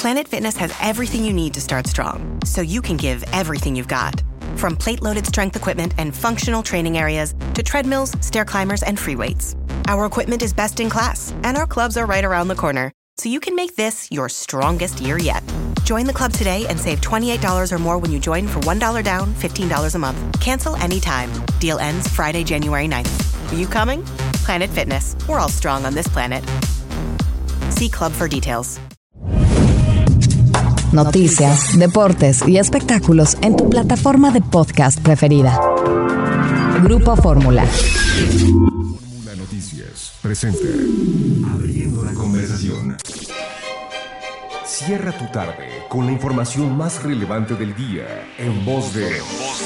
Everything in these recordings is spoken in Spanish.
Planet Fitness has everything you need to start strong, so you can give everything you've got. From plate-loaded strength equipment and functional training areas to treadmills, stair climbers, and free weights. Our equipment is best in class, and our clubs are right around the corner, so you can make this your strongest year yet. Join the club today and save $28 or more when you join for $1 down, $15 a month. Cancel anytime. Deal ends Friday, January 9th. Are you coming? Planet Fitness. We're all strong on this planet. See club for details. Noticias, deportes y espectáculos en tu plataforma de podcast preferida. Grupo Fórmula. Fórmula Noticias presenta Abriendo la conversación. Cierra tu tarde con la información más relevante del día en voz de...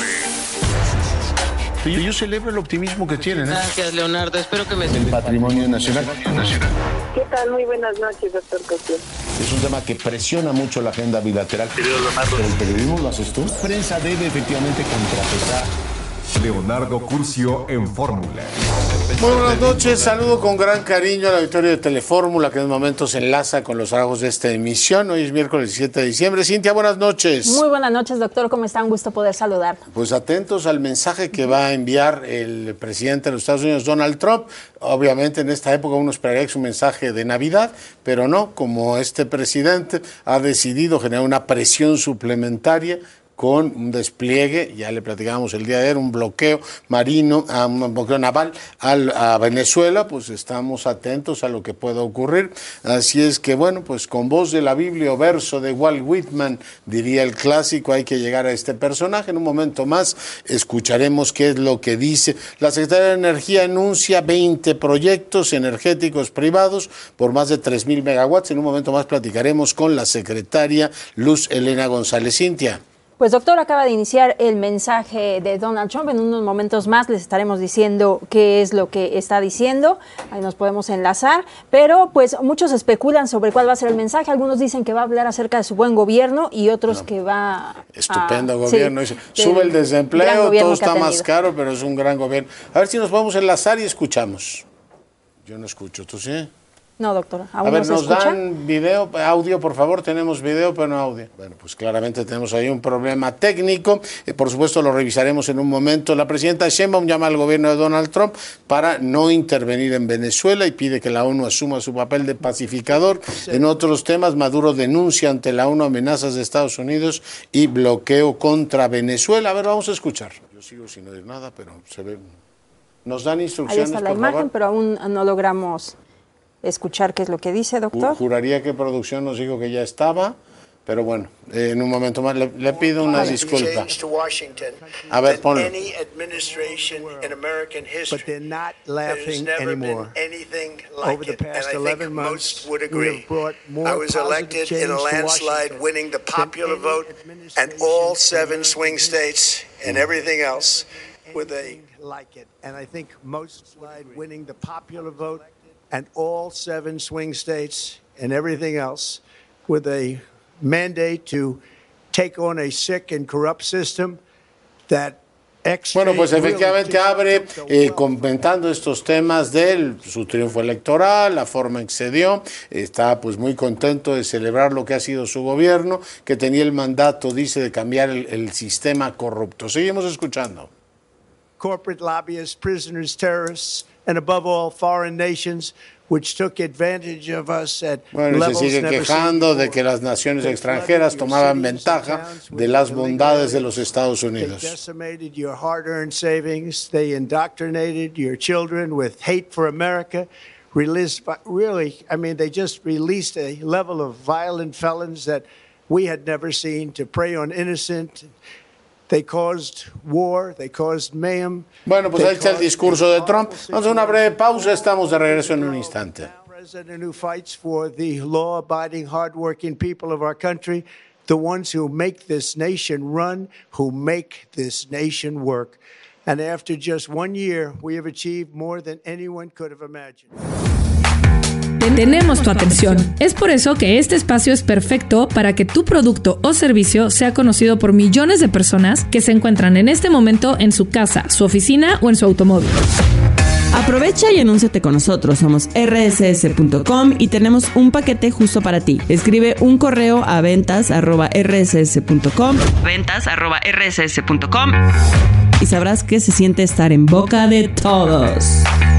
Yo celebro el optimismo que tienen. Gracias, Leonardo. Espero que me... El patrimonio nacional. ¿Qué tal? Muy buenas noches, doctor Cosío. Es un tema que presiona mucho la agenda bilateral. Pero el periodismo lo haces tú. La prensa debe efectivamente contrapesar. Leonardo Curcio en Fórmula. Muy buenas noches, saludo con gran cariño al auditorio de Telefórmula que en momentos se enlaza con los trabajos de esta emisión. Hoy es miércoles 17 de diciembre. Cintia, buenas noches. Muy buenas noches, doctor. ¿Cómo está? Un gusto poder saludar. Pues atentos al mensaje que va a enviar el presidente de los Estados Unidos, Donald Trump. Obviamente en esta época uno esperaría que es un mensaje de Navidad, pero no, como este presidente ha decidido generar una presión suplementaria con un despliegue, ya le platicábamos el día de ayer, un bloqueo marino, un bloqueo naval a Venezuela, pues estamos atentos a lo que pueda ocurrir. Así es que, bueno, pues con voz de la Biblia o verso de Walt Whitman, diría el clásico, hay que llegar a este personaje. En un momento más escucharemos qué es lo que dice. La Secretaría de Energía anuncia 20 proyectos energéticos privados por más de 3,000 megawatts. En un momento más platicaremos con la secretaria Luz Elena González. Cintia. Pues doctor, acaba de iniciar el mensaje de Donald Trump. En unos momentos más les estaremos diciendo qué es lo que está diciendo. Ahí nos podemos enlazar. Pero pues muchos especulan sobre cuál va a ser el mensaje. Algunos dicen que va a hablar acerca de su buen gobierno y otros que va estupendo gobierno. Sí, sube el desempleo, todo está más caro, pero es un gran gobierno. A ver si nos podemos enlazar y escuchamos. Yo no escucho, ¿tú sí? No, doctor, aún a ver, no se escucha. ¿Nos dan video, audio, por favor? Tenemos video, pero no audio. Bueno, pues claramente tenemos ahí un problema técnico. Por supuesto, lo revisaremos en un momento. La presidenta Sheinbaum llama al gobierno de Donald Trump para no intervenir en Venezuela y pide que la ONU asuma su papel de pacificador. En otros temas, Maduro denuncia ante la ONU amenazas de Estados Unidos y bloqueo contra Venezuela. A ver, vamos a escuchar. Yo sigo sin oír nada, pero se ve. Nos dan instrucciones, ahí está la imagen, pero aún no logramos escuchar qué es lo que dice, doctor. Juraría que producción nos dijo que ya estaba, pero bueno, en un momento más le pido una disculpa. A ver, ponlo. But they're not laughing anymore. Over the past 11 months, we have brought more I was elected in a landslide, winning the popular vote and all 7 swing states and everything else with a like it. And I think most winning the popular vote and all 7 swing states and everything else with a mandate to take on a sick and corrupt system that Bueno, pues efectivamente abre comentando estos temas de su triunfo electoral, la forma en que se dio. Está pues muy contento de celebrar lo que ha sido su gobierno, que tenía el mandato, dice, de cambiar el sistema corrupto. Seguimos escuchando. Corporate lobbyists, prisoners, terrorists, and above all, foreign nations which took advantage of us at bueno, y se sigue quejando de que las naciones extranjeras tomaban ventaja de las bondades de los Estados Unidos. They decimated your hard-earned savings. They indoctrinated your children with hate for America. Really, I mean, they just released a level of violent felons that we had never seen to prey on innocent. They caused war, they caused mayhem. Bueno, pues ahí está el discurso de Trump. Vamos a una breve pausa, estamos de regreso en un instante. President who fights for the law-abiding, hard-working people of our country, the ones who make this nation run, who make this nation work. And after just 1 year, we have achieved more than anyone could have imagined. Tenemos tu atención. Es por eso que este espacio es perfecto para que tu producto o servicio sea conocido por millones de personas que se encuentran en este momento en su casa, su oficina o en su automóvil. Aprovecha y anúnciate con nosotros. Somos rss.com y tenemos un paquete justo para ti. Escribe un correo a ventas@rss.com y sabrás que se siente estar en boca de todos.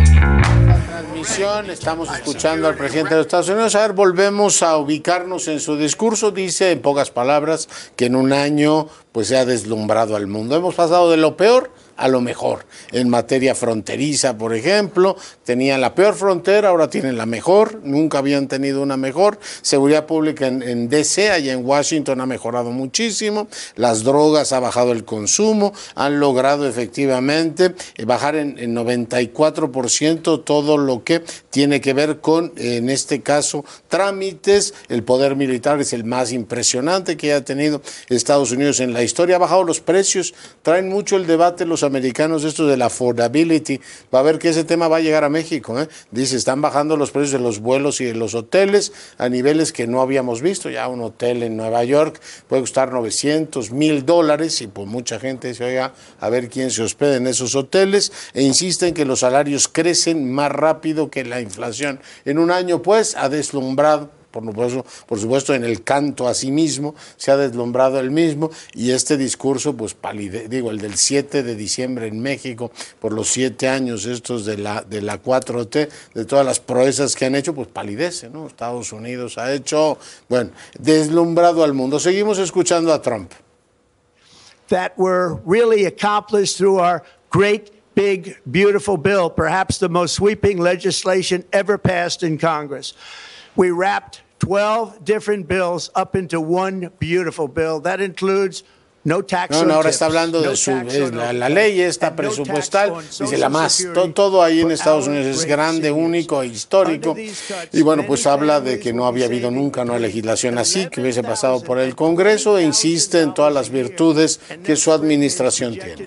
Estamos escuchando al presidente de los Estados Unidos. A ver, volvemos a ubicarnos en su discurso. Dice, en pocas palabras, que en un año pues se ha deslumbrado al mundo. Hemos pasado de lo peor a lo mejor. En materia fronteriza, por ejemplo, tenían la peor frontera, ahora tienen la mejor, nunca habían tenido una mejor. Seguridad pública en D.C., allá en Washington, ha mejorado muchísimo. Las drogas, ha bajado el consumo, han logrado efectivamente bajar en 94% todo lo que tiene que ver con, en este caso, trámites. El poder militar es el más impresionante que ha tenido Estados Unidos en la historia. Ha bajado los precios, traen mucho el debate los americanos esto de la affordability. Va a ver que ese tema va a llegar a México, ¿eh? Dice, están bajando los precios de los vuelos y de los hoteles a niveles que no habíamos visto. Ya un hotel en Nueva York puede costar $900, $1,000 y pues mucha gente dice, oiga, a ver quién se hospeda en esos hoteles, e insisten que los salarios crecen más rápido que la inflación. En un año pues ha deslumbrado, por supuesto, en el canto a sí mismo, se ha deslumbrado él mismo, y este discurso, pues el del 7 de diciembre en México, por los 7 años estos de la 4T, de todas las proezas que han hecho, pues palidece, ¿no? Estados Unidos ha hecho, deslumbrado al mundo. Seguimos escuchando a Trump. That were really accomplished through our great, big, beautiful bill, perhaps the most sweeping legislation ever passed in Congress. We wrapped 12 different bills up into one beautiful bill. That includes no tax on tips. Ahora está hablando de la ley esta presupuestal, dice la más, todo ahí en Estados Unidos es grande, único e histórico, y bueno, pues habla de que no había habido nunca una legislación así, que hubiese pasado por el Congreso, e insiste en todas las virtudes que su administración tiene.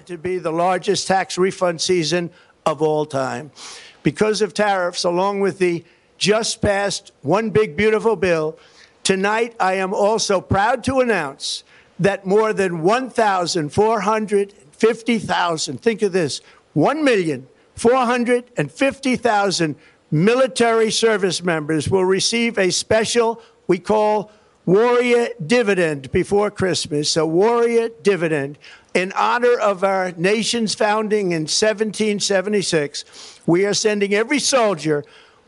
Because of tariffs, along with the just passed one big beautiful bill, tonight I am also proud to announce that more than 1,450,000, think of this, 1,450,000 military service members will receive a special, we call Warrior Dividend before Christmas, a Warrior Dividend. In honor of our nation's founding in 1776, we are sending every soldier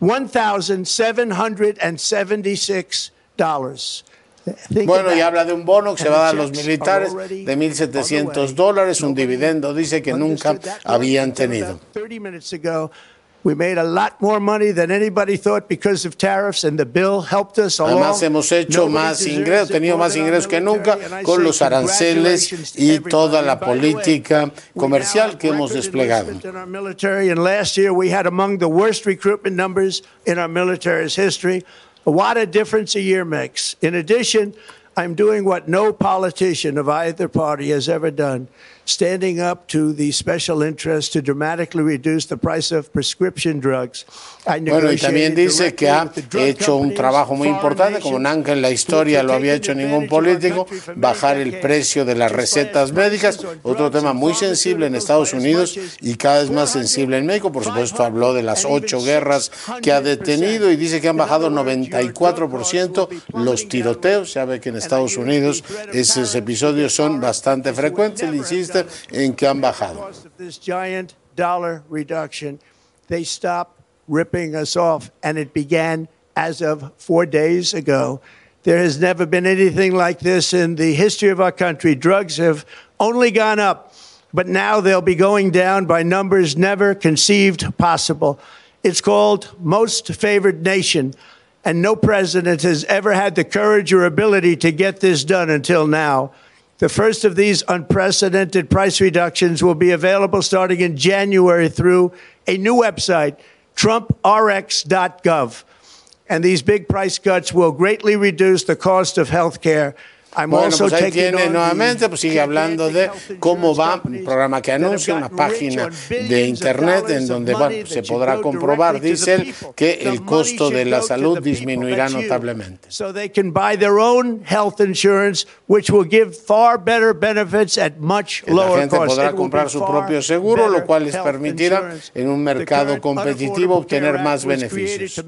$1,776. Bueno, y habla de un bono que se va a dar a los militares de $1,700, un dividendo, dice que nunca habían tenido. We made a lot more money than anybody thought because of tariffs, and the bill helped us along. Además hemos hecho más ingresos, tenido más ingresos que nunca con los aranceles y toda la política comercial que hemos desplegado. And last year we had among the worst recruitment numbers in our military's history. What a difference a year makes. In addition, I'm doing what no politician of either party has ever done, standing up to the special interest to dramatically reduce the price of prescription drugs. Bueno, y también dice que ha hecho un trabajo muy importante, como nunca en la historia lo había hecho ningún político, bajar el precio de las recetas médicas, otro tema muy sensible en Estados Unidos y cada vez más sensible en México. Por supuesto, habló de las 8 guerras que ha detenido y dice que han bajado 94% los tiroteos. Ya ve que en Estados Unidos esos episodios son bastante frecuentes. Él insiste en que han bajado. Ripping us off, and it began as of 4 days ago. There has never been anything like this in the history of our country. Drugs have only gone up, but now they'll be going down by numbers never conceived possible. It's called Most Favored Nation, and no president has ever had the courage or ability to get this done until now. The first of these unprecedented price reductions will be available starting in January through a new website, TrumpRx.gov. And these big price cuts will greatly reduce the cost of health care. Bueno, pues ahí tiene nuevamente, pues sigue hablando de cómo va, un programa que anuncia, una página de internet en donde se podrá comprobar, dice él, que el costo de la salud disminuirá notablemente. So they can buy their own health insurance, which will give far better benefits at much lower cost. La gente podrá comprar su propio seguro, lo cual les permitirá en un mercado competitivo obtener más beneficios.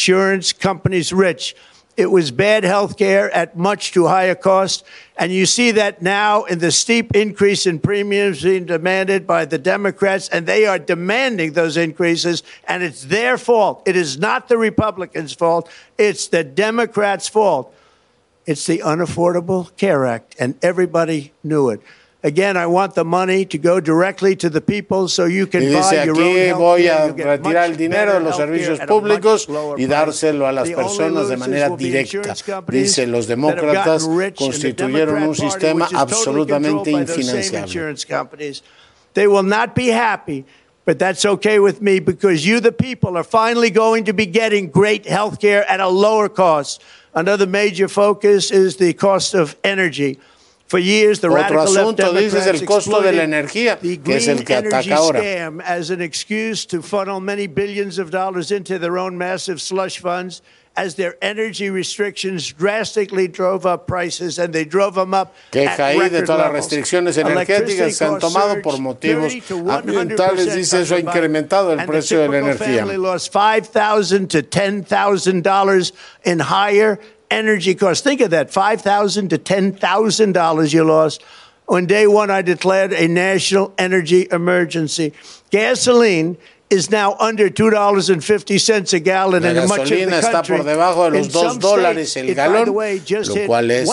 It was bad health care at much too high a cost. And you see that now in the steep increase in premiums being demanded by the Democrats, and they are demanding those increases, and it's their fault. It is not the Republicans' fault. It's the Democrats' fault. It's the Unaffordable Care Act, and everybody knew it. Again, I want the money to go directly to the people so you can buy your own health care. Voy a retirar el dinero de los servicios públicos y dárselo a las personas de manera directa. Dice, los demócratas constituyeron un sistema absolutamente infinanciable. They will not be happy, but that's okay with me because you, the people, are finally going to be getting great health care at a lower cost. Another major focus is the cost of energy. For years, the Otro asunto, dices, el costo de la energía, que es el que ataca ahora. As an excuse to funnel many billions of dollars into their own massive slush funds, as their energy restrictions drastically drove up prices, and they drove them up Queja ahí de todas las restricciones energéticas que se han tomado por motivos ambientales. Dice, eso ha incrementado el precio de la energía. Lost $5,000 to $10,000 in higher energy costs. Think of that, $5,000 to $10,000 you lost. On day one, I declared a national energy emergency. Gasoline is now under $2.50 a gallon in much of the country. Está por debajo de los $2 el galón, lo cual es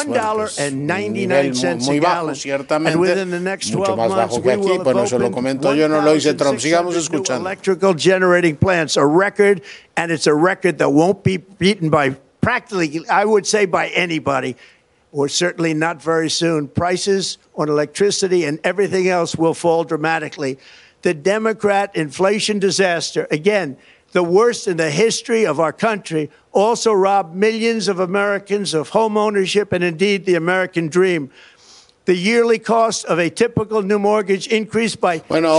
$1.99 muy bajo, ciertamente, mucho más bajo que aquí. Bueno, eso lo comento yo, no lo dice Trump. Sigamos escuchando. Electrical generating plants, a record, and it's a record that won't be beaten by practically, I would say, by anybody, or certainly not very soon. Prices on electricity and everything else will fall dramatically. The Democrat inflation disaster, again, the worst in the history of our country, also robbed millions of Americans of home ownership and indeed the American dream. The yearly cost of a typical new mortgage increased by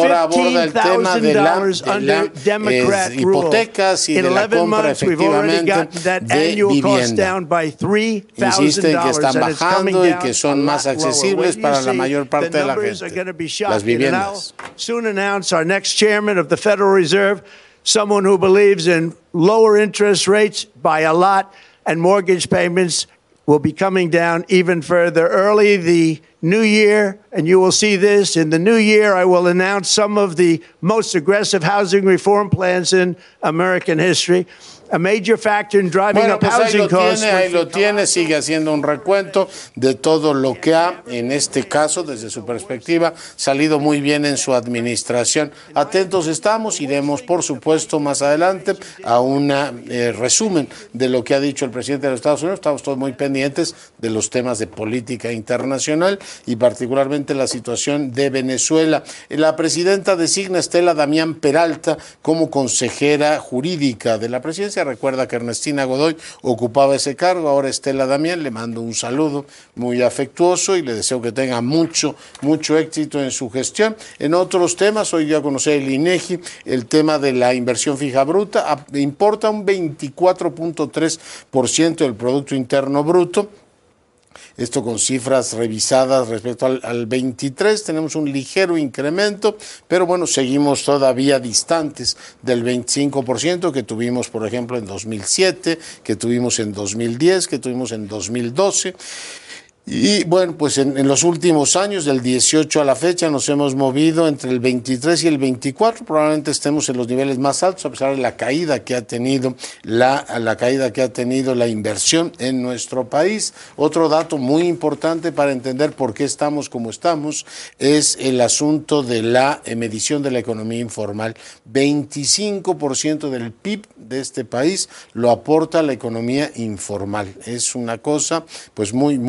$15,000 under Democrat rule. In 11 months, we've already gotten that annual cost down by $3,000, and it's coming down que son más accesibles para la mayor parte de la gente. Las viviendas. I'll soon announce our next chairman of the Federal Reserve, someone who believes in lower interest rates by a lot, and mortgage payments will be coming down even further. Early the new year, and you will see this, in the new year I will announce some of the most aggressive housing reform plans in American history. A major factor in driving up housing costs. Ahí lo tiene, sigue haciendo un recuento de todo lo que ha, en este caso, desde su perspectiva, salido muy bien en su administración. Atentos estamos, iremos, por supuesto, más adelante a un resumen de lo que ha dicho el presidente de los Estados Unidos. Estamos todos muy pendientes de los temas de política internacional y particularmente la situación de Venezuela. La presidenta designa a Estela Damián Peralta como consejera jurídica de la presidencia. Recuerda que Ernestina Godoy ocupaba ese cargo, ahora Estela Damián. Le mando un saludo muy afectuoso y le deseo que tenga mucho éxito en su gestión. En otros temas, hoy dio a conocer el INEGI el tema de la inversión fija bruta, importa un 24.3% del Producto Interno Bruto. Esto con cifras revisadas respecto al 23, tenemos un ligero incremento, pero bueno, seguimos todavía distantes del 25% que tuvimos, por ejemplo, en 2007, que tuvimos en 2010, que tuvimos en 2012. Y bueno, pues en los últimos años, del 18 a la fecha, nos hemos movido entre el 23 y el 24. Probablemente estemos en los niveles más altos, a pesar de la caída que ha tenido la caída que ha tenido la inversión en nuestro país. Otro dato muy importante para entender por qué estamos como estamos es el asunto de la medición de la economía informal. 25% del PIB de este país lo aporta la economía informal. Es una cosa pues muy impactante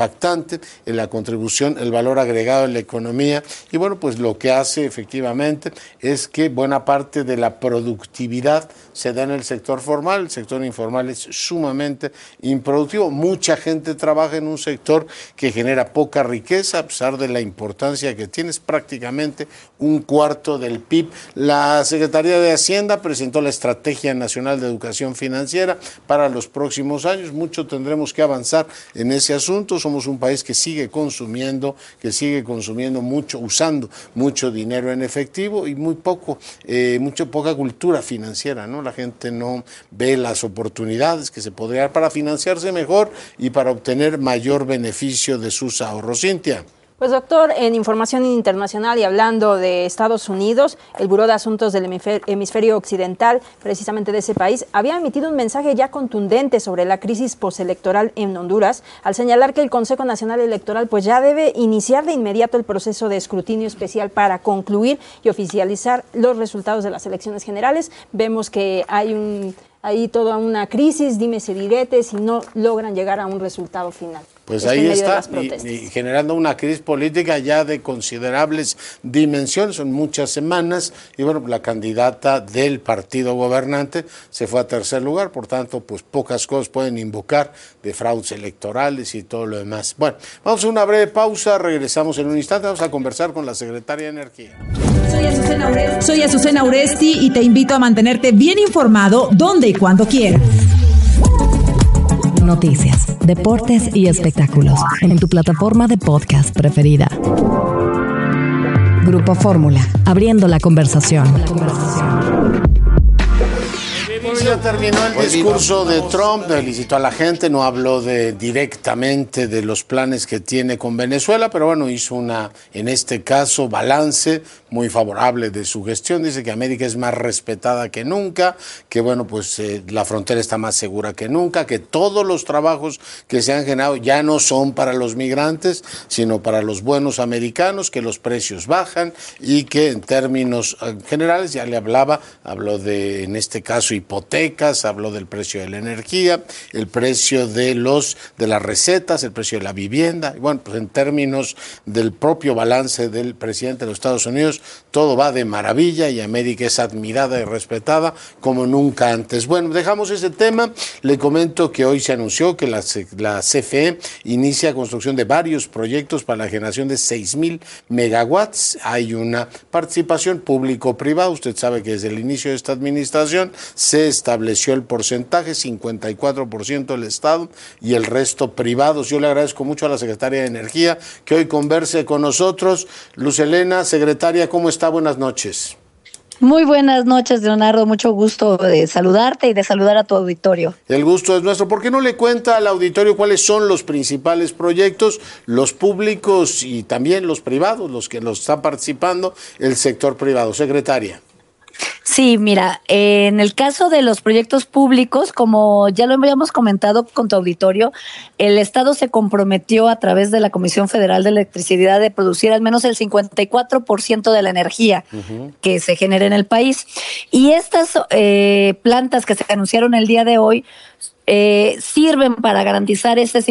impactante en la contribución, el valor agregado en la economía. Y bueno, pues lo que hace efectivamente es que buena parte de la productividad se da en el sector formal. El sector informal es sumamente improductivo. Mucha gente trabaja en un sector que genera poca riqueza, a pesar de la importancia que tiene, es prácticamente un cuarto del PIB. La Secretaría de Hacienda presentó la Estrategia Nacional de Educación Financiera para los próximos años. Mucho tendremos que avanzar en ese asunto. Somos un país que sigue consumiendo mucho, usando mucho dinero en efectivo y muy poca cultura financiera, ¿no? La gente no ve las oportunidades que se podría dar para financiarse mejor y para obtener mayor beneficio de sus ahorros. Cintia. Pues doctor, en información internacional y hablando de Estados Unidos, el Buró de Asuntos del Hemisferio Occidental, precisamente de ese país, había emitido un mensaje ya contundente sobre la crisis postelectoral en Honduras, al señalar que el Consejo Nacional Electoral pues ya debe iniciar de inmediato el proceso de escrutinio especial para concluir y oficializar los resultados de las elecciones generales. Vemos que hay toda una crisis, dimes y diretes, y no logran llegar a un resultado final. Pues ahí está, y generando una crisis política ya de considerables dimensiones, son muchas semanas, y bueno, la candidata del partido gobernante se fue a tercer lugar, por tanto, pues pocas cosas pueden invocar de fraudes electorales y todo lo demás. Bueno, vamos a una breve pausa, regresamos en un instante, vamos a conversar con la secretaria de Energía. Soy Azucena Uresti y te invito a mantenerte bien informado donde y cuando quieras. Noticias, deportes y espectáculos en tu plataforma de podcast preferida. Grupo Fórmula, abriendo la conversación. Ya terminó el discurso de Trump, felicitó a la gente, no habló directamente de los planes que tiene con Venezuela, pero bueno, hizo en este caso, balance muy favorable de su gestión. Dice que América es más respetada que nunca, que bueno, pues la frontera está más segura que nunca, que todos los trabajos que se han generado ya no son para los migrantes, sino para los buenos americanos, que los precios bajan y que en términos generales, ya le habló de, en este caso, hipotecas, habló del precio de la energía, el precio de las recetas, el precio de la vivienda. Y bueno, pues en términos del propio balance del presidente de los Estados Unidos, todo va de maravilla y América es admirada y respetada como nunca antes. Bueno, dejamos ese tema. Le comento que hoy se anunció que la CFE inicia construcción de varios proyectos para la generación de 6,000 megawatts. Hay una participación público-privada. Usted sabe que desde el inicio de esta administración se estableció el porcentaje, 54% el Estado y el resto privados. Yo le agradezco mucho a la Secretaria de Energía que hoy converse con nosotros. Luz Helena, secretaria, ¿cómo está? Buenas noches. Muy buenas noches, Leonardo. Mucho gusto de saludarte y de saludar a tu auditorio. El gusto es nuestro. ¿Por qué no le cuenta al auditorio cuáles son los principales proyectos, los públicos y también los privados, los que los están participando, el sector privado? Secretaria. Sí, mira, en el caso de los proyectos públicos, como ya lo habíamos comentado con tu auditorio, el Estado se comprometió a través de la Comisión Federal de Electricidad de producir al menos el 54% de la energía que se genera en el país. Y estas plantas que se anunciaron el día de hoy sirven para garantizar ese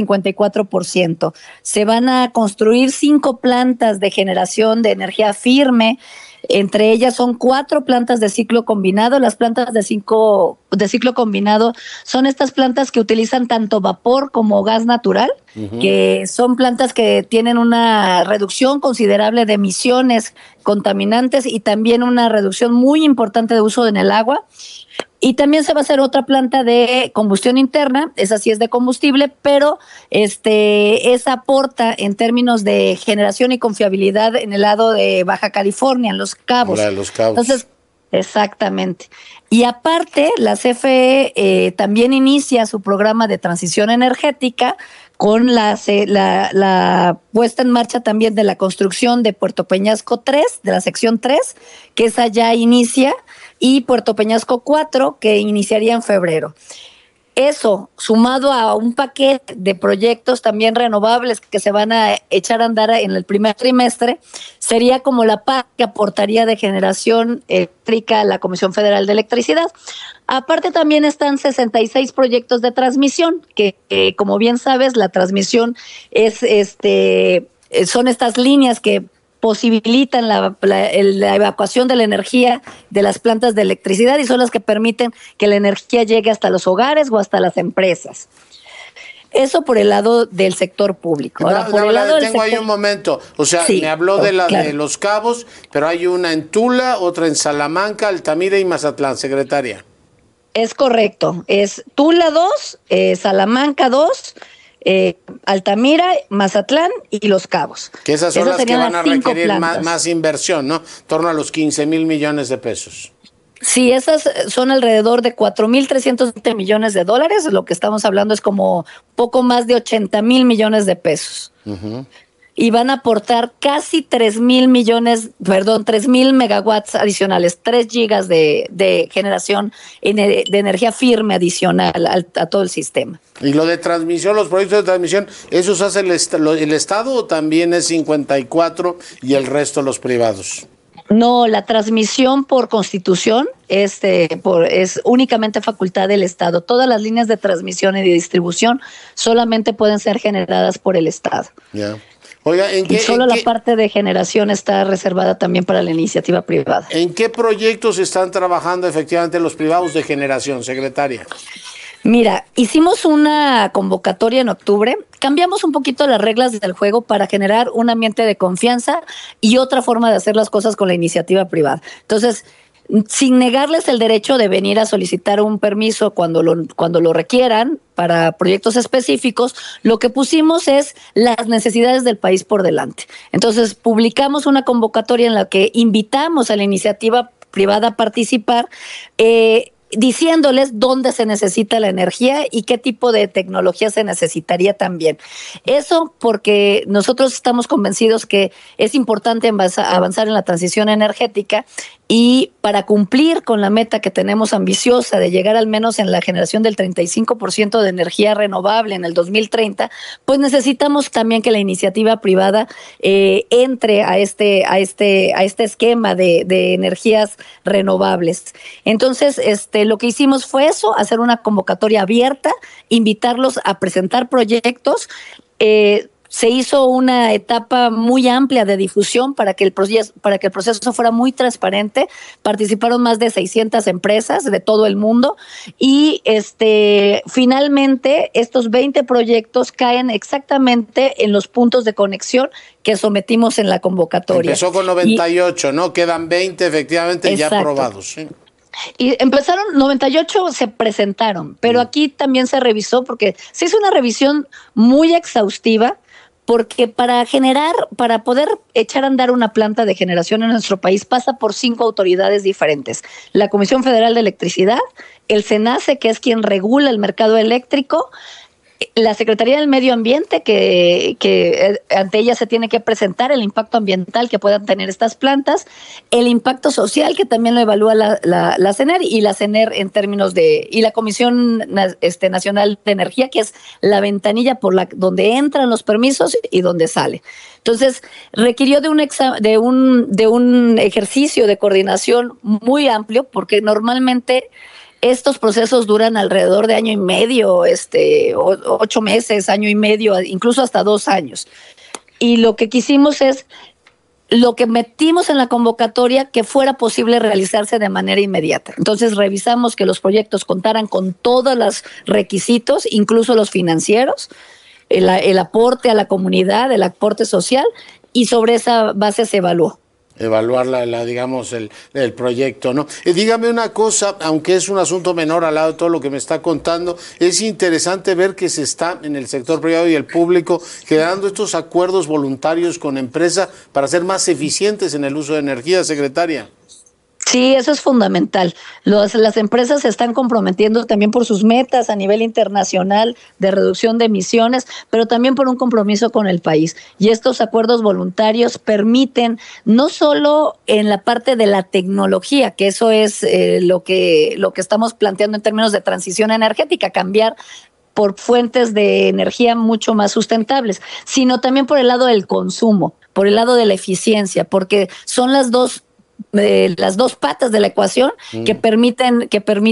54%. Se van a construir 5 plantas de generación de energía firme. Entre ellas son 4 plantas de ciclo combinado. Las plantas de ciclo combinado son estas plantas que utilizan tanto vapor como gas natural, que son plantas que tienen una reducción considerable de emisiones contaminantes y también una reducción muy importante de uso en el agua. Y también se va a hacer otra planta de combustión interna, esa sí es de combustible, pero esa aporta en términos de generación y confiabilidad en el lado de Baja California, en Los Cabos. Los Cabos. Entonces, exactamente. Y aparte, la CFE también inicia su programa de transición energética con la puesta en marcha también de la construcción de Puerto Peñasco 3, de la sección 3, que esa ya inicia, y Puerto Peñasco 4, que iniciaría en febrero. Eso, sumado a un paquete de proyectos también renovables que se van a echar a andar en el primer trimestre, sería como la parte que aportaría de generación eléctrica a la Comisión Federal de Electricidad. Aparte también están 66 proyectos de transmisión, que como bien sabes, la transmisión es son estas líneas que posibilitan la evacuación de la energía de las plantas de electricidad y son las que permiten que la energía llegue hasta los hogares o hasta las empresas. Eso por el lado del sector público. Ahora, por el lado del sector... ahí un momento. O sea, sí, me habló de de Los Cabos, pero hay una en Tula, otra en Salamanca, Altamira y Mazatlán, secretaria. Es correcto. Es Tula 2, Salamanca 2, Altamira, Mazatlán y Los Cabos. Que esas son las que van a requerir más inversión, ¿no? En torno a los 15,000 millones de pesos. Sí, esas son alrededor de 4,320 millones de dólares. Lo que estamos hablando es como poco más de 80,000 millones de pesos. Uh-huh. Y van a aportar casi 3,000 megawatts adicionales, 3 gigas de generación de energía firme adicional a todo el sistema. ¿Y lo de transmisión, los proyectos de transmisión, esos hace el Estado o también es 54 y el resto los privados? No, la transmisión por Constitución es únicamente facultad del Estado. Todas las líneas de transmisión y de distribución solamente pueden ser generadas por el Estado. Ya. Oiga, solo la parte de generación está reservada también para la iniciativa privada. ¿En qué proyectos están trabajando efectivamente los privados de generación, secretaria? Mira, hicimos una convocatoria en octubre, cambiamos un poquito las reglas del juego para generar un ambiente de confianza y otra forma de hacer las cosas con la iniciativa privada. Entonces, sin negarles el derecho de venir a solicitar un permiso cuando lo requieran para proyectos específicos, lo que pusimos es las necesidades del país por delante. Entonces, publicamos una convocatoria en la que invitamos a la iniciativa privada a participar, diciéndoles dónde se necesita la energía y qué tipo de tecnología se necesitaría también. Eso porque nosotros estamos convencidos que es importante avanzar en la transición energética y para cumplir con la meta que tenemos ambiciosa de llegar al menos en la generación del 35% de energía renovable en el 2030, pues necesitamos también que la iniciativa privada entre a este esquema de energías renovables. Entonces, lo que hicimos fue eso, hacer una convocatoria abierta, invitarlos a presentar proyectos. Se hizo una etapa muy amplia de difusión para que el proceso fuera muy transparente. Participaron más de 600 empresas de todo el mundo y finalmente estos 20 proyectos caen exactamente en los puntos de conexión que sometimos en la convocatoria. Empezó con 98, ¿no? Quedan 20 efectivamente ya aprobados, ¿sí? Y empezaron, 98 se presentaron, pero aquí también se revisó porque se hizo una revisión muy exhaustiva, porque para poder echar a andar una planta de generación en nuestro país pasa por 5 autoridades diferentes. La Comisión Federal de Electricidad, el CENACE, que es quien regula el mercado eléctrico, la Secretaría del Medio Ambiente, que ante ella se tiene que presentar el impacto ambiental que puedan tener estas plantas, el impacto social, que también lo evalúa la CENER, y la CENER en términos y la Comisión Nacional de Energía, que es la ventanilla por donde entran los permisos y donde sale. Entonces, requirió de un ejercicio de coordinación muy amplio, porque normalmente estos procesos duran alrededor de año y medio, 8 meses, año y medio, incluso hasta 2 años. Y lo que quisimos es, lo que metimos en la convocatoria, que fuera posible realizarse de manera inmediata. Entonces revisamos que los proyectos contaran con todos los requisitos, incluso los financieros, el aporte a la comunidad, el aporte social, y sobre esa base se evaluó. Evaluar el proyecto, ¿no? Dígame una cosa, aunque es un asunto menor al lado de todo lo que me está contando, es interesante ver que se está en el sector privado y el público generando estos acuerdos voluntarios con empresas para ser más eficientes en el uso de energía, secretaria. Sí, eso es fundamental. Las empresas se están comprometiendo también por sus metas a nivel internacional de reducción de emisiones, pero también por un compromiso con el país. Y estos acuerdos voluntarios permiten, no solo en la parte de la tecnología, que eso es lo que estamos planteando en términos de transición energética, cambiar por fuentes de energía mucho más sustentables, sino también por el lado del consumo, por el lado de la eficiencia, porque son las dos patas de la ecuación que permiten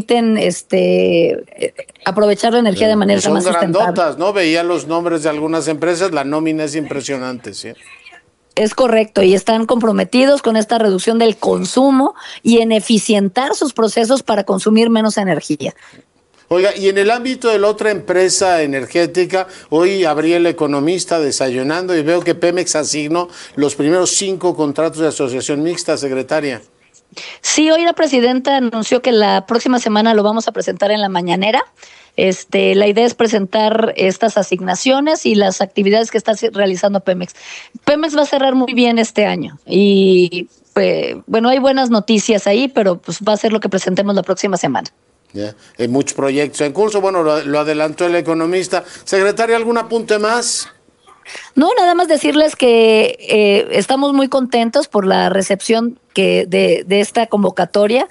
aprovechar la energía de manera más sustentable. Son grandotas, ¿no? Veía los nombres de algunas empresas, la nómina es impresionante, ¿sí? Es correcto, y están comprometidos con esta reducción del consumo y en eficientar sus procesos para consumir menos energía. Oiga, y en el ámbito de la otra empresa energética, hoy abrí El Economista desayunando y veo que Pemex asignó los primeros 5 contratos de asociación mixta, secretaria. Sí, hoy la presidenta anunció que la próxima semana lo vamos a presentar en la mañanera. La idea es presentar estas asignaciones y las actividades que está realizando Pemex. Pemex va a cerrar muy bien este año y, bueno, hay buenas noticias ahí, pero pues va a ser lo que presentemos la próxima semana. Yeah. Hay muchos proyectos en curso, bueno, lo adelantó El Economista. Secretaria, ¿algún apunte más? No, nada más decirles que estamos muy contentos por la recepción de esta convocatoria.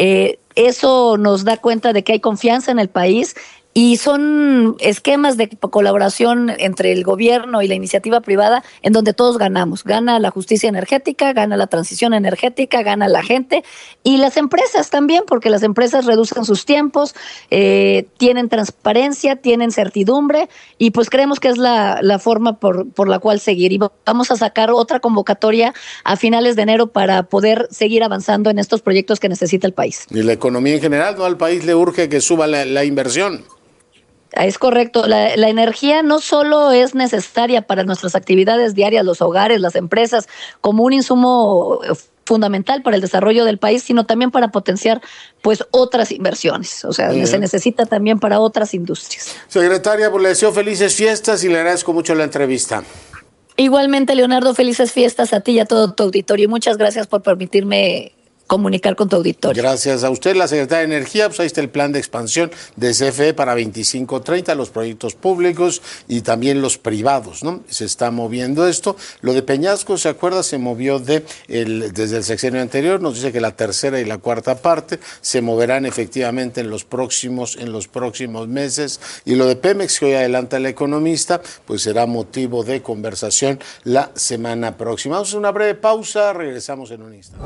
Eso nos da cuenta de que hay confianza en el país. Y son esquemas de colaboración entre el gobierno y la iniciativa privada en donde todos ganamos. Gana la justicia energética, gana la transición energética, gana la gente y las empresas también, porque las empresas reducen sus tiempos, tienen transparencia, tienen certidumbre y pues creemos que es la forma por la cual seguir. Y vamos a sacar otra convocatoria a finales de enero para poder seguir avanzando en estos proyectos que necesita el país. Y la economía en general, ¿no? Al país le urge que suba la inversión. Es correcto, la energía no solo es necesaria para nuestras actividades diarias, los hogares, las empresas, como un insumo fundamental para el desarrollo del país, sino también para potenciar pues otras inversiones, o sea, se necesita también para otras industrias. Secretaria, pues le deseo felices fiestas y le agradezco mucho la entrevista. Igualmente, Leonardo, felices fiestas a ti y a todo tu auditorio y muchas gracias por permitirme comunicar con tu auditorio. Gracias a usted, la Secretaria de Energía. Pues ahí está el plan de expansión de CFE para 25-30, los proyectos públicos y también los privados, ¿no? Se está moviendo esto. Lo de Peñasco, ¿se acuerda? Se movió desde el sexenio anterior. Nos dice que la tercera y la cuarta parte se moverán efectivamente en los próximos meses. Y lo de Pemex, que hoy adelanta El Economista, pues será motivo de conversación la semana próxima. Vamos a hacer una breve pausa, regresamos en un instante.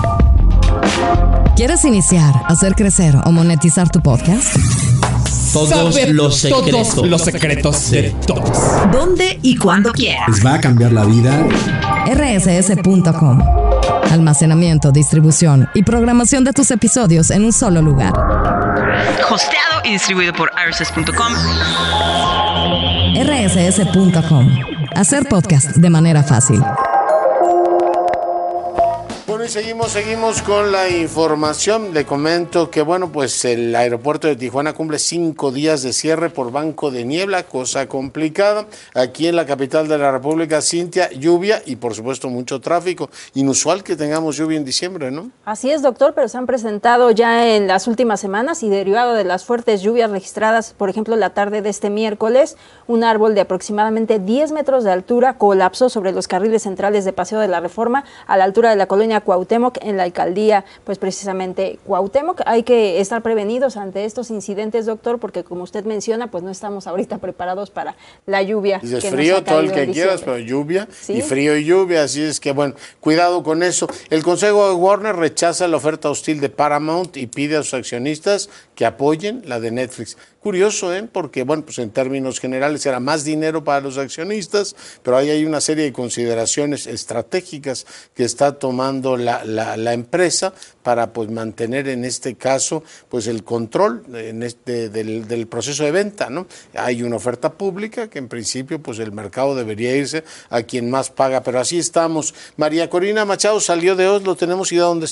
¿Quieres iniciar, hacer crecer o monetizar tu podcast? Todos los secretos de todos. ¿Dónde y cuándo quieras? Les va a cambiar la vida. rss.com. Almacenamiento, distribución y programación de tus episodios en un solo lugar. Hosteado y distribuido por rss.com. rss.com. Hacer podcast de manera fácil. Bueno, y seguimos con la información. Le comento que, bueno, pues el aeropuerto de Tijuana cumple 5 días de cierre por banco de niebla, cosa complicada. Aquí en la capital de la República, Cintia, lluvia y, por supuesto, mucho tráfico. Inusual que tengamos lluvia en diciembre, ¿no? Así es, doctor, pero se han presentado ya en las últimas semanas y derivado de las fuertes lluvias registradas, por ejemplo, la tarde de este miércoles, un árbol de aproximadamente 10 metros de altura colapsó sobre los carriles centrales de Paseo de la Reforma a la altura de la colonia Cuauhtémoc en la alcaldía, pues precisamente Cuauhtémoc. Hay que estar prevenidos ante estos incidentes, doctor, porque como usted menciona, pues no estamos ahorita preparados para la lluvia. Dices frío, todo el que quieras, pero lluvia, ¿sí? Y frío y lluvia, así es que bueno, cuidado con eso. El Consejo de Warner rechaza la oferta hostil de Paramount y pide a sus accionistas que apoyen la de Netflix. Curioso, porque bueno, pues en términos generales era más dinero para los accionistas, pero ahí hay una serie de consideraciones estratégicas que está tomando la empresa para pues mantener en este caso pues el control del proceso de venta, ¿no? Hay una oferta pública que en principio pues el mercado debería irse a quien más paga, pero así estamos. María Corina Machado salió de Oslo, ¿tenemos idea dónde está?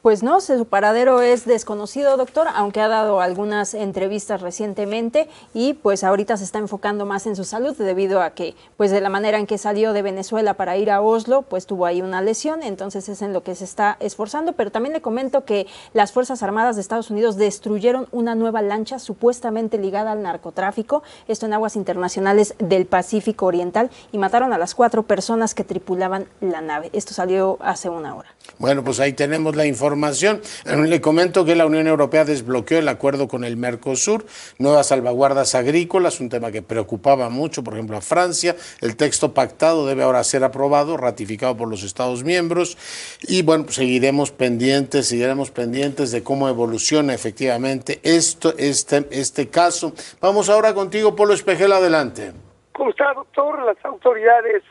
Pues no, su paradero es desconocido, doctor, aunque ha dado algunas entrevistas recientemente y pues ahorita se está enfocando más en su salud debido a que pues de la manera en que salió de Venezuela para ir a Oslo, pues tuvo ahí una lesión, entonces es en lo que se está esforzando, pero también le comento que las Fuerzas Armadas de Estados Unidos destruyeron una nueva lancha supuestamente ligada al narcotráfico, esto en aguas internacionales del Pacífico Oriental, y mataron a las 4 personas que tripulaban la nave. Esto salió hace una hora. Bueno, pues ahí tenemos la información. Le comento que la Unión Europea desbloqueó el acuerdo con el Mercosur, nuevas salvaguardas agrícolas, un tema que preocupaba mucho, por ejemplo, a Francia. El texto pactado debe ahora ser aprobado, ratificado por los Estados miembros y bueno, pues seguiremos pendientes de cómo evoluciona efectivamente este caso. Vamos ahora contigo, Polo Espejel, adelante. ¿Cómo está, doctor? Las autoridades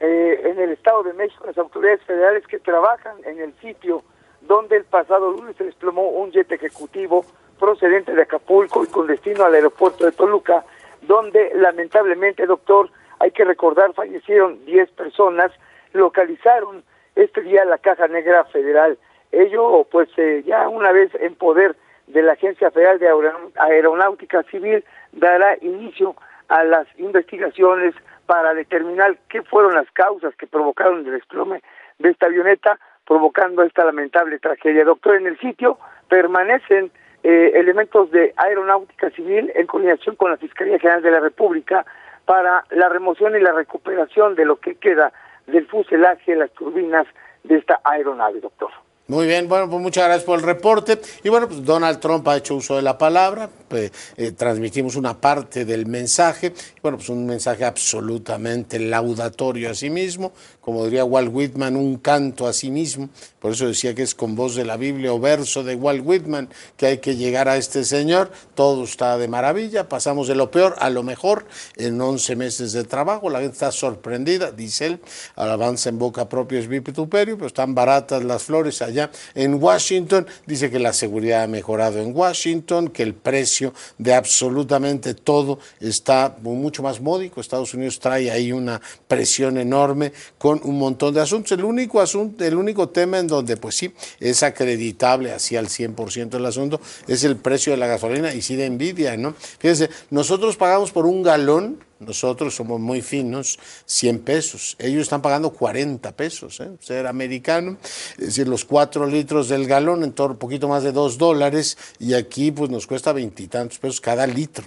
en el Estado de México, las autoridades federales que trabajan en el sitio donde el pasado lunes se desplomó un jet ejecutivo procedente de Acapulco y con destino al aeropuerto de Toluca, donde lamentablemente, doctor, hay que recordar, fallecieron 10 personas, localizaron este día la Caja Negra Federal. Ello, pues, ya una vez en poder de la Agencia Federal de Aeronáutica Civil, dará inicio a las investigaciones para determinar qué fueron las causas que provocaron el desplome de esta avioneta, provocando esta lamentable tragedia. Doctor, en el sitio permanecen elementos de Aeronáutica Civil en coordinación con la Fiscalía General de la República para la remoción y la recuperación de lo que queda del fuselaje, las turbinas de esta aeronave, doctor. Muy bien, bueno, pues muchas gracias por el reporte. Y bueno, pues Donald Trump ha hecho uso de la palabra, transmitimos una parte del mensaje, bueno, pues un mensaje absolutamente laudatorio a sí mismo, como diría Walt Whitman, un canto a sí mismo, por eso decía que es con voz de la Biblia o verso de Walt Whitman que hay que llegar a este señor. Todo está de maravilla, pasamos de lo peor a lo mejor en 11 meses de trabajo, la gente está sorprendida, dice él, alabanza en boca propia es vituperio, pero están baratas las flores allá en Washington. Dice que la seguridad ha mejorado en Washington, que el precio de absolutamente todo está mucho más módico. Estados Unidos trae ahí una presión enorme con un montón de asuntos. El único tema en donde pues sí es acreditable así al 100% el asunto es el precio de la gasolina, y sí de envidia, ¿no? Fíjense, nosotros pagamos por un galón, nosotros somos muy finos, 100 pesos. Ellos están pagando 40 pesos, ser americano. Es decir, los 4 litros del galón, en todo un poquito más de $2, y aquí pues nos cuesta 20 y tantos pesos cada litro.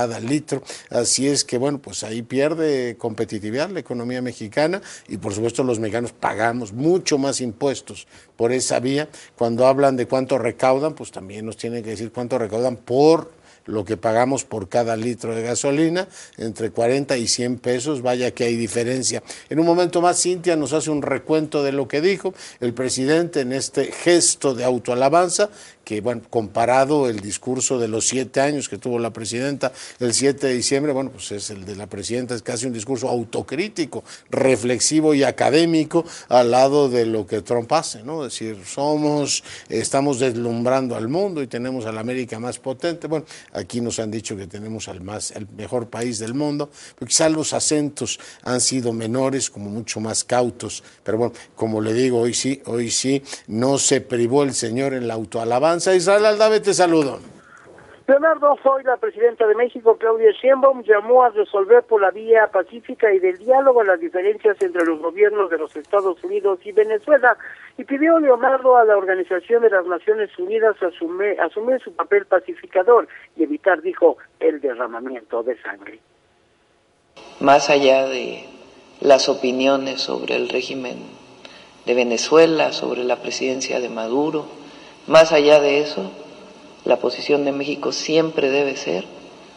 Así es que bueno, pues ahí pierde competitividad la economía mexicana, y por supuesto los mexicanos pagamos mucho más impuestos por esa vía. Cuando hablan de cuánto recaudan, pues también nos tienen que decir cuánto recaudan por lo que pagamos por cada litro de gasolina, entre 40 y 100 pesos, vaya que hay diferencia. En un momento más, Cintia nos hace un recuento de lo que dijo el presidente en este gesto de autoalabanza, que bueno, comparado el discurso de los 7 años que tuvo la presidenta el 7 de diciembre, bueno, pues es el de la presidenta, es casi un discurso autocrítico, reflexivo y académico al lado de lo que Trump hace, ¿no? Es decir, estamos deslumbrando al mundo y tenemos a la América más potente. Bueno, aquí nos han dicho que tenemos el mejor país del mundo, pero quizás los acentos han sido menores, como mucho más cautos, pero bueno, como le digo, hoy sí, no se privó el señor en la autoalabanza. Israel Aldave, te saludo. Leonardo, hoy la presidenta de México, Claudia Sheinbaum, llamó a resolver por la vía pacífica y del diálogo las diferencias entre los gobiernos de los Estados Unidos y Venezuela, y pidió, Leonardo, a la Organización de las Naciones Unidas asumir su papel pacificador y evitar, dijo, el derramamiento de sangre. Más allá de las opiniones sobre el régimen de Venezuela, sobre la presidencia de Maduro, más allá de eso, la posición de México siempre debe ser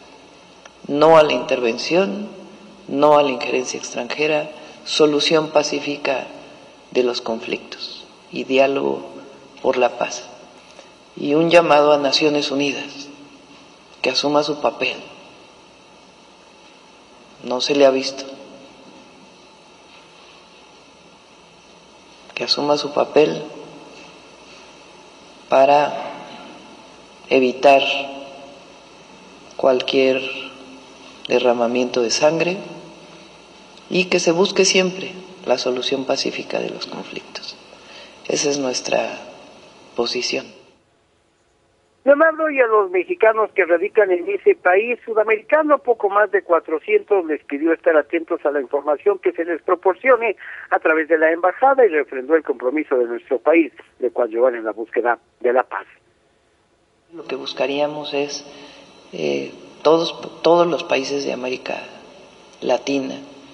no a la intervención, no a la injerencia extranjera, solución pacífica de los conflictos y diálogo por la paz. Y un llamado a Naciones Unidas que asuma su papel. No se le ha visto. Que asuma su papel para evitar cualquier derramamiento de sangre y que se busque siempre la solución pacífica de los conflictos. Esa es nuestra posición. Leonardo, y a los mexicanos que radican en ese país sudamericano, poco más de 400, les pidió estar atentos a la información que se les proporcione a través de la embajada y refrendó el compromiso de nuestro país de coadyuvar en la búsqueda de la paz. Lo que buscaríamos es todos los países de América Latina.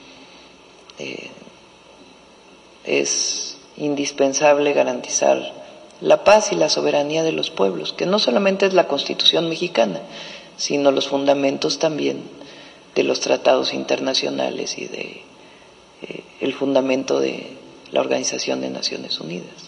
Es indispensable garantizar la paz y la soberanía de los pueblos, que no solamente es la Constitución mexicana, sino los fundamentos también de los tratados internacionales y de el fundamento de la Organización de Naciones Unidas.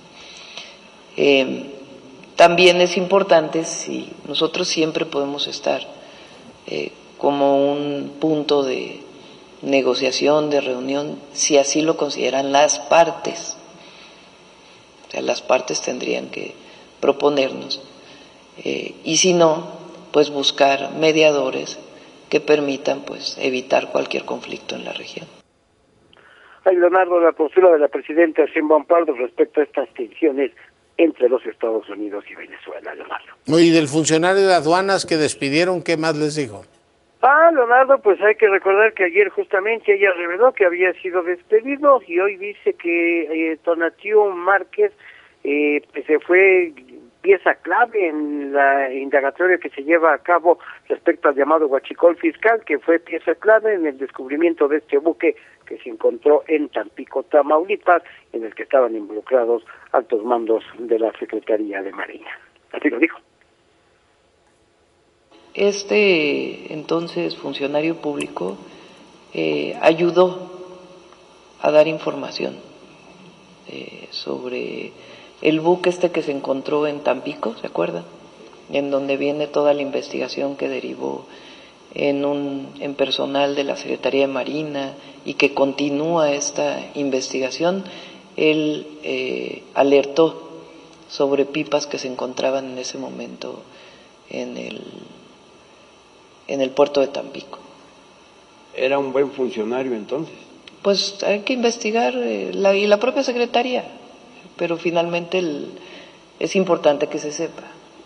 También es importante, si nosotros siempre podemos estar como un punto de negociación, de reunión, si así lo consideran las partes. O sea, las partes tendrían que proponernos, y si no, pues buscar mediadores que permitan pues evitar cualquier conflicto en la región. Ay, Leonardo, la postura de la presidenta Sheinbaum Pardo respecto a estas tensiones entre los Estados Unidos y Venezuela, Leonardo. Y del funcionario de aduanas que despidieron, ¿qué más les dijo? Leonardo, pues hay que recordar que ayer justamente ella reveló que había sido despedido y hoy dice que Tonatiuh Márquez se fue pieza clave en la indagatoria que se lleva a cabo respecto al llamado huachicol fiscal, que fue pieza clave en el descubrimiento de este buque que se encontró en Tampico, Tamaulipas, en el que estaban involucrados altos mandos de la Secretaría de Marina. Así lo dijo. Entonces funcionario público ayudó a dar información sobre el buque que se encontró en Tampico, ¿se acuerdan? En donde viene toda la investigación que derivó en personal de la Secretaría de Marina y que continúa esta investigación. Él alertó sobre pipas que se encontraban en ese momento en el puerto de Tampico. ¿Era un buen funcionario entonces? Pues hay que investigar, y la propia Secretaría, pero finalmente es importante que se sepa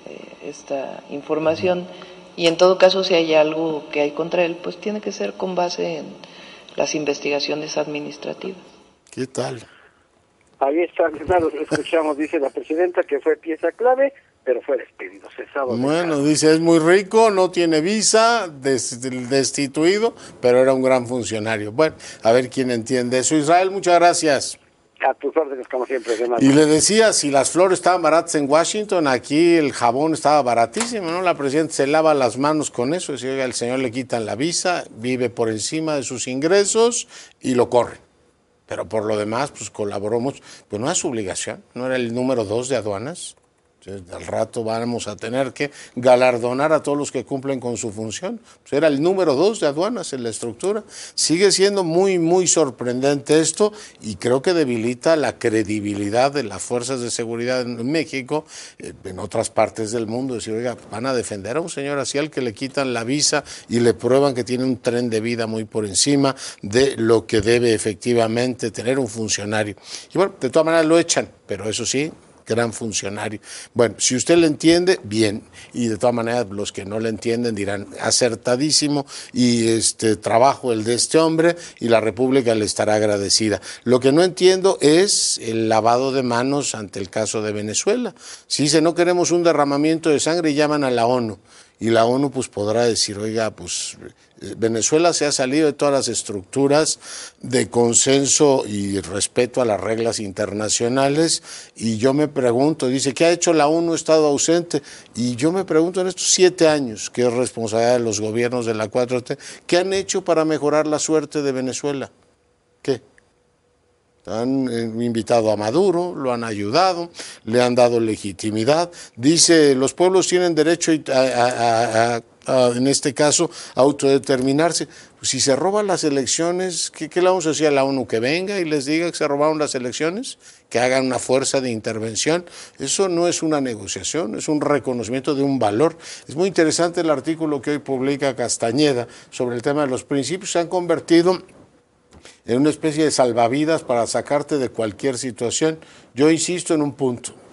esta información, y en todo caso si hay algo que hay contra él, pues tiene que ser con base en las investigaciones administrativas. ¿Qué tal? Ahí está, lo escuchamos, dice la presidenta que fue pieza clave, pero fue despedido, cesado. Bueno, dice, es muy rico, no tiene visa, destituido, pero era un gran funcionario. Bueno, a ver quién entiende eso. Israel, muchas gracias. A tus órdenes, como siempre. Y le decía, si las flores estaban baratas en Washington, aquí el jabón estaba baratísimo, ¿no? La presidenta se lava las manos con eso, decía, oiga, al señor le quitan la visa, vive por encima de sus ingresos y lo corren. Pero por lo demás, pues colaboró mucho. Pues no es su obligación, no era el número 2 de aduanas. Entonces, al rato vamos a tener que galardonar a todos los que cumplen con su función. Pues era el número 2 de aduanas en la estructura. Sigue siendo muy, muy sorprendente esto y creo que debilita la credibilidad de las fuerzas de seguridad en México, en otras partes del mundo. Decir, oiga, van a defender a un señor así al que le quitan la visa y le prueban que tiene un tren de vida muy por encima de lo que debe efectivamente tener un funcionario. Y bueno, de todas maneras lo echan, pero eso sí, gran funcionario. Bueno, si usted le entiende, bien, y de todas maneras los que no le entienden dirán acertadísimo y trabajo el de este hombre y la República le estará agradecida. Lo que no entiendo es el lavado de manos ante el caso de Venezuela. Si dice no queremos un derramamiento de sangre, llaman a la ONU. Y la ONU pues podrá decir, oiga, pues Venezuela se ha salido de todas las estructuras de consenso y respeto a las reglas internacionales, y yo me pregunto, dice, ¿qué ha hecho la ONU? Ha estado ausente, y yo me pregunto en estos 7 años, que es responsabilidad de los gobiernos de la 4T, ¿qué han hecho para mejorar la suerte de Venezuela? ¿Qué? Han invitado a Maduro, lo han ayudado, le han dado legitimidad. Dice, los pueblos tienen derecho en este caso a autodeterminarse. Pues si se roban las elecciones, ¿qué le vamos a decir a la ONU? ¿Que venga y les diga que se robaron las elecciones? ¿Que hagan una fuerza de intervención? Eso no es una negociación, es un reconocimiento de un valor. Es muy interesante el artículo que hoy publica Castañeda sobre el tema de los principios. Se han convertido en una especie de salvavidas para sacarte de cualquier situación. Yo insisto en un punto,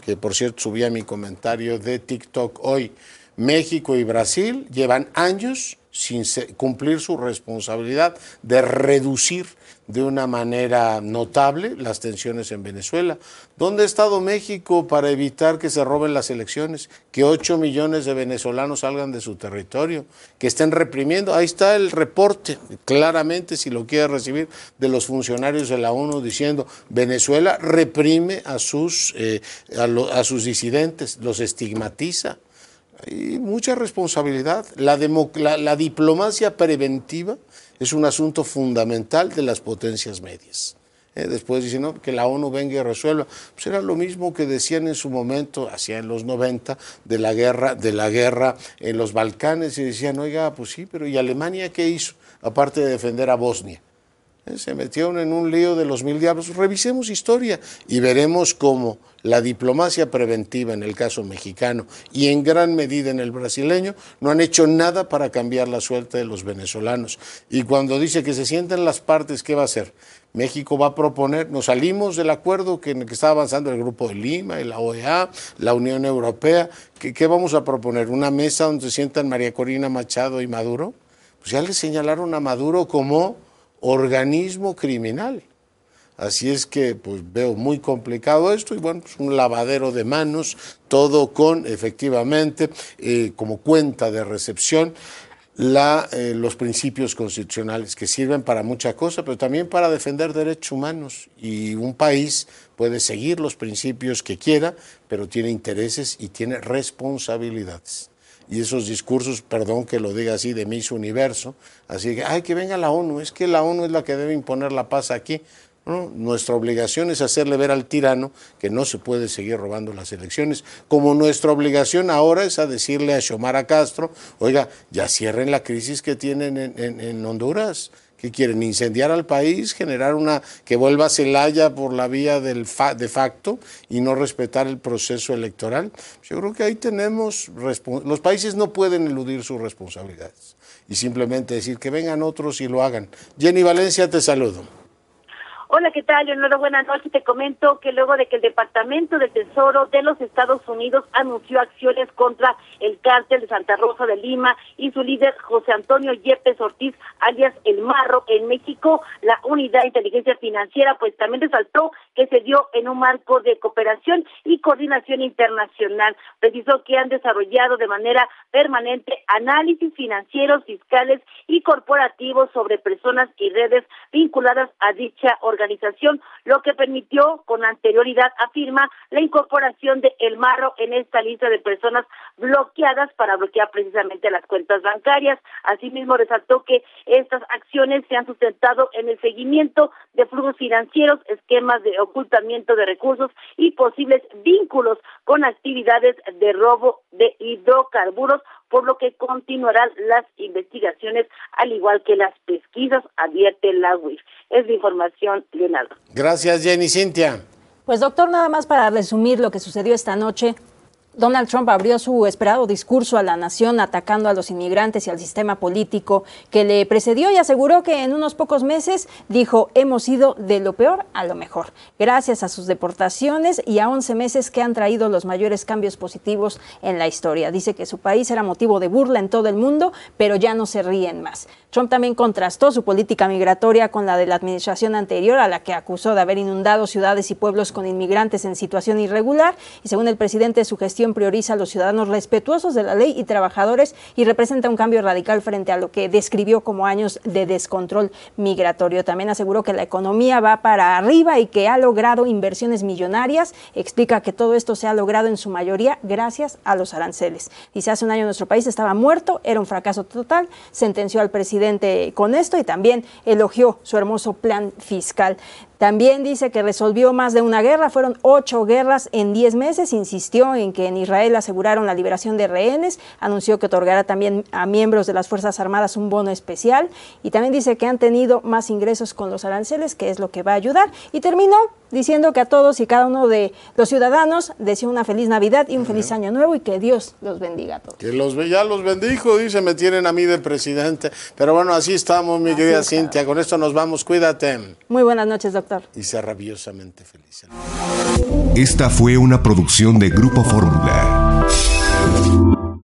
que por cierto subí a mi comentario de TikTok hoy, México y Brasil llevan años sin cumplir su responsabilidad de reducir de una manera notable las tensiones en Venezuela. ¿Dónde ha estado México para evitar que se roben las elecciones? Que 8 millones de venezolanos salgan de su territorio, que estén reprimiendo. Ahí está el reporte, claramente, si lo quiere recibir, de los funcionarios de la ONU diciendo Venezuela reprime a sus disidentes, los estigmatiza. Hay mucha responsabilidad. La diplomacia preventiva es un asunto fundamental de las potencias medias. Después dicen, no, que la ONU venga y resuelva. Pues era lo mismo que decían en su momento, hacia en los 90, de la guerra en los Balcanes, y decían, oiga, pues sí, pero ¿y Alemania qué hizo? Aparte de defender a Bosnia. Se metieron en un lío de los 1000 diablos. Revisemos historia y veremos cómo la diplomacia preventiva en el caso mexicano y en gran medida en el brasileño no han hecho nada para cambiar la suerte de los venezolanos. Y cuando dice que se sienten las partes, ¿qué va a hacer? México va a proponer, nos salimos del acuerdo que está avanzando el Grupo de Lima, la OEA, la Unión Europea. ¿Qué vamos a proponer? ¿Una mesa donde se sientan María Corina Machado y Maduro? Pues ya le señalaron a Maduro como organismo criminal. Así es que pues veo muy complicado esto y bueno, pues un lavadero de manos, todo con efectivamente como cuenta de recepción los principios constitucionales que sirven para mucha cosa, pero también para defender derechos humanos, y un país puede seguir los principios que quiera, pero tiene intereses y tiene responsabilidades. Y esos discursos, perdón que lo diga así, de Miss Universo, así que, ay, que venga la ONU, es que la ONU es la que debe imponer la paz aquí. No, nuestra obligación es hacerle ver al tirano que no se puede seguir robando las elecciones, como nuestra obligación ahora es a decirle a Xiomara Castro, oiga, ya cierren la crisis que tienen en Honduras. ¿Qué quieren? ¿Incendiar al país? ¿Generar que vuelva a Zelaya por la vía de facto y no respetar el proceso electoral? Yo creo que ahí tenemos, los países no pueden eludir sus responsabilidades y simplemente decir que vengan otros y lo hagan. Jenny Valencia, te saludo. Hola, ¿qué tal, Leonardo? Buenas noches. Te comento que luego de que el Departamento de Tesoro de los Estados Unidos anunció acciones contra el cártel de Santa Rosa de Lima y su líder José Antonio Yepes Ortiz, alias El Marro, en México, la Unidad de Inteligencia Financiera pues también resaltó que se dio en un marco de cooperación y coordinación internacional. Precisó que han desarrollado de manera permanente análisis financieros, fiscales y corporativos sobre personas y redes vinculadas a dicha organización, lo que permitió con anterioridad, afirma, la incorporación de El Marro en esta lista de personas bloqueadas para bloquear precisamente las cuentas bancarias. Asimismo, resaltó que estas acciones se han sustentado en el seguimiento de flujos financieros, esquemas de ocultamiento de recursos y posibles vínculos con actividades de robo de hidrocarburos, por lo que continuarán las investigaciones, al igual que las pesquisas, advierte la UIF. Es de información, Leonardo. Gracias, Jenny. Cintia. Pues, doctor, nada más para resumir lo que sucedió esta noche. Donald Trump abrió su esperado discurso a la nación atacando a los inmigrantes y al sistema político que le precedió y aseguró que en unos pocos meses, dijo, hemos ido de lo peor a lo mejor, gracias a sus deportaciones y a 11 meses que han traído los mayores cambios positivos en la historia. Dice que su país era motivo de burla en todo el mundo, pero ya no se ríen más. Trump también contrastó su política migratoria con la de la administración anterior, a la que acusó de haber inundado ciudades y pueblos con inmigrantes en situación irregular, y según el presidente, su gestión prioriza a los ciudadanos respetuosos de la ley y trabajadores y representa un cambio radical frente a lo que describió como años de descontrol migratorio. También aseguró que la economía va para arriba y que ha logrado inversiones millonarias. Explica que todo esto se ha logrado en su mayoría gracias a los aranceles. Dice, hace un año nuestro país estaba muerto, era un fracaso total, sentenció al presidente con esto y también elogió su hermoso plan fiscal. También dice que resolvió más de una guerra, fueron 8 guerras en 10 meses, insistió en que en Israel aseguraron la liberación de rehenes, anunció que otorgará también a miembros de las Fuerzas Armadas un bono especial y también dice que han tenido más ingresos con los aranceles, que es lo que va a ayudar, y terminó diciendo que a todos y cada uno de los ciudadanos desea una feliz Navidad y un feliz Año Nuevo y que Dios los bendiga a todos. Que ya los bendijo, dice, me tienen a mí de presidente. Pero bueno, así estamos, mi querida Cintia. Con esto nos vamos, cuídate. Muy buenas noches, doctor. Y sea rabiosamente feliz. Esta fue una producción de Grupo Fórmula.